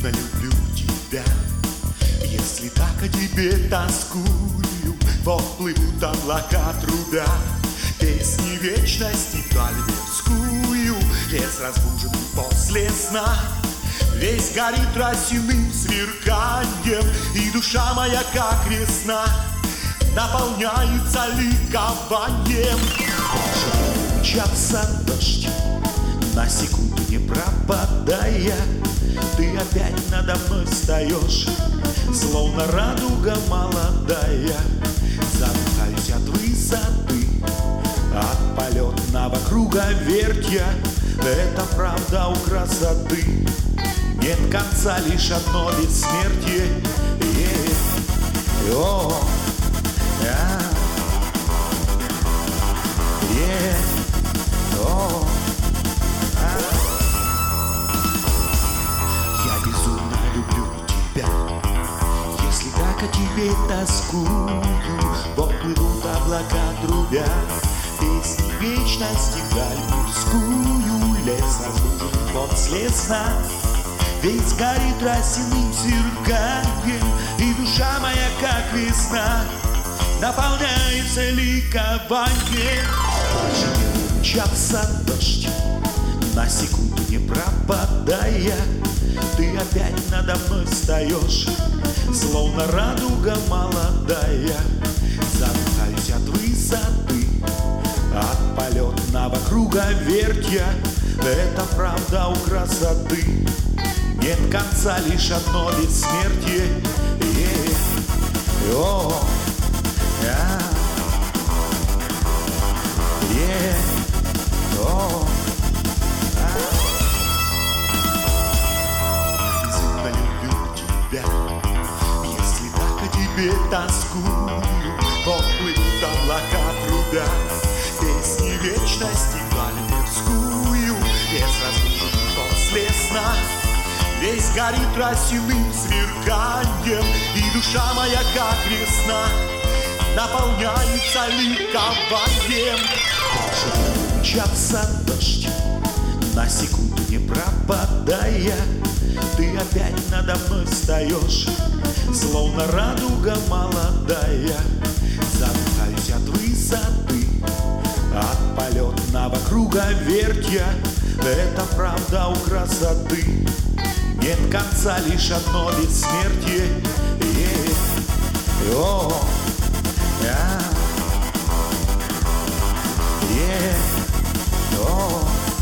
безумно люблю тебя. Если так о тебе тоскую, вот плывут облака трубя. Песни вечности вдаль мирскую, лес разбуженный после сна. Весь горит росяным сверканием, и душа моя, как весна, наполняется ликованием. Мчался дождь, на секунду не пропадая, ты опять надо мной встаешь, словно радуга молодая. Задыхаюсь от высоты, от полетного круговертья. Это правда у красоты, нет конца, лишь одно бессмертие. Я безумно люблю тебя. Если так о тебе тоскую, вот плывут облака трубя. Песни вечности вдаль мирскую, лес разбужен после сна. Весь горит росяным сверканием, и душа моя, как весна, наполняется ликованием. Мчался дождь, на секунду не пропадая, ты опять надо мной встаешь, словно радуга молодая. Задыхаюсь от высоты, от полетного круговертья. Это правда у красоты, нет конца, лишь одно бессмертие. Безумно люблю тебя. Если так о тебе тоскую, вот плывут облака трубя. Песни вечности вдаль мирскую, лес разбужен после сна. Весь горит росяным сверканием, и душа моя, как весна, наполняется ликованием. Мчался дождь, на секунду не пропадая, ты опять надо мной встаешь, словно радуга молодая. Задыхаюсь от высоты, от полетного круговертья. Это правда у красоты, нет конца, лишь одно бессмертие. Oh